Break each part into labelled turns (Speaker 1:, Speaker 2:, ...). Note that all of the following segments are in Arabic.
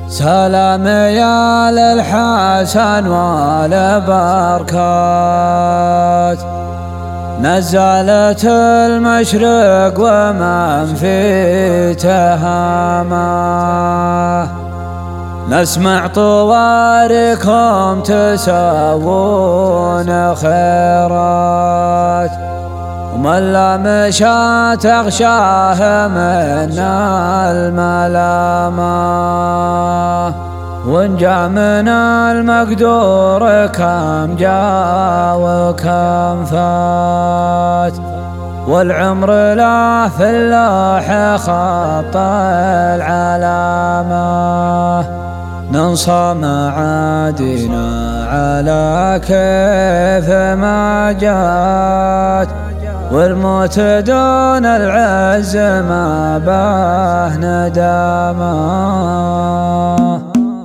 Speaker 1: سلام يا للحسن والبركات، نزلت المشرق ومن في تهامه، نسمع طواركم تسوون خيرات، ومن لا مشى تغشاه منا الملامة، وإن جاء من المقدور كم جاء وكم فات، والعمر له في اللوح خط العلامة، ننصى معادنا على كيف ما جات، والموت دون العز ما به ندامة.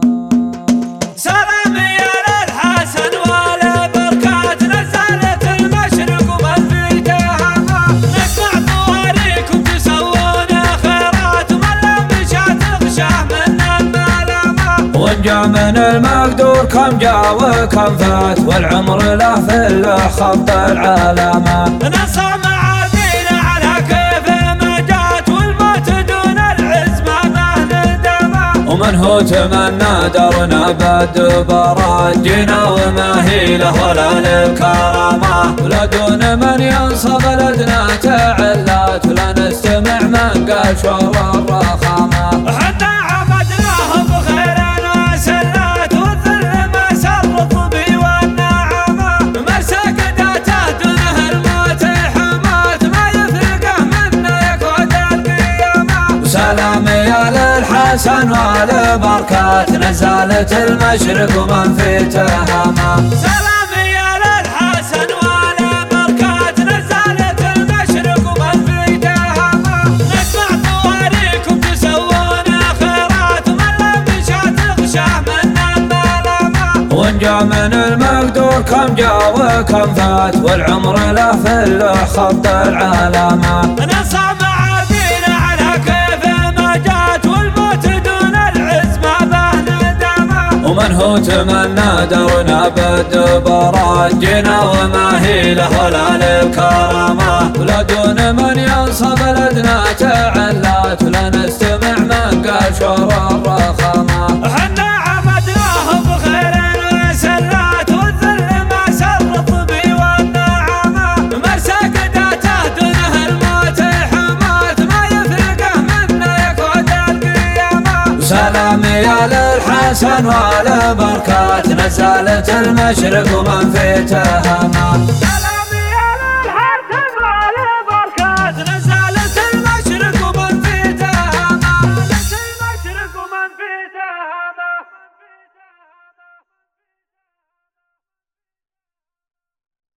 Speaker 2: سلام يا للحسن والبركات، نزلت المشرق ومن في تهامه، نسمع طواريكم تسوون خيرات، ومن لا مشى تغشاه منا الملامة،
Speaker 1: وإن جاء من المقدور كم جاء وكم فات، والعمر له في اللوح خط العلامة،
Speaker 2: ننصى معادينا على كيف ما جات، والموت دون العز ما به ندامة،
Speaker 1: ومن هو تمنى درنا بالدبرات، جينا وما هي له ولا للكرامة، ولا دون من ينصب بلدنا تعلات، ولا نستمع من قال شور الرخامة،
Speaker 2: حنا عبدناه بخير وسلات، والذل ما سرط بي والنعمة، ما سكداته دونه الموت حمات، ما يفرقه منا يقعد القيامة.
Speaker 1: سلام يا للحسن والبركات، نزلت المشرق ومن في تهامه،
Speaker 2: سلام يا للحسن والبركات، نزلت المشرق ومن في تهامه، نسمع طواريكم تسوون خيرات، ومن لا مشى تغشاه منا الملامة،
Speaker 1: وإن جاء من المقدور كم جاء وكم فات، والعمر له في اللوح خط العلامة،
Speaker 2: ننصى معادينا على كيف ما جات، والموت دون العز ما به ندامة،
Speaker 1: ومن هو تمنى درنا بالدبرات، جينا وما هي له ولا للكرامة، ولا دون من ينصب بلدنا تعلات، ولا نستمع من قال شور الرخامة،
Speaker 2: حنا عبدناه بخير وسلات، والذل ما سرط بي والنعمة، ما سكداته دونه الموت حمات، ما يفرقه منا يقعد القيامة.
Speaker 1: سلام يا للحسن والبركات، نزلت المشرق ومن في تهامه،
Speaker 2: سلام يا للحسن والبركات، نزلت المشرق ومن في تهامه، نزلت المشرق ومن في تهامه.